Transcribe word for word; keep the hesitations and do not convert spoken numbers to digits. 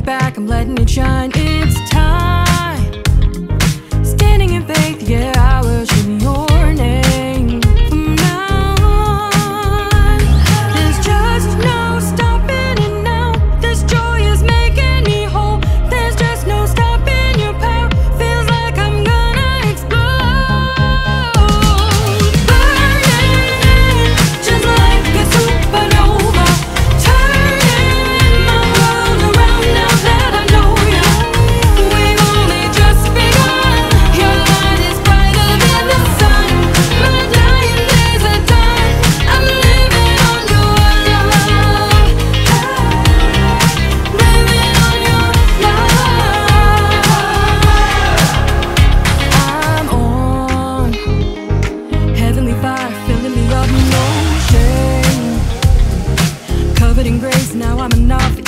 it back, I'm letting it shine. It's time, standing in faith, yeah, I worship your name. From now on, there's just no stopping it now. This joy is making me whole. There's just no stopping your power. Feels like I'm gonna explode. Burning, just like a supernova. Turning my world around now that I know you. We've only just begun. Your light is brighter than the sun. My dying days are done. I'm living on your love. Living on your love. I'm on heavenly fire, filling me up, no shame. Covered in grace, now I'm enough.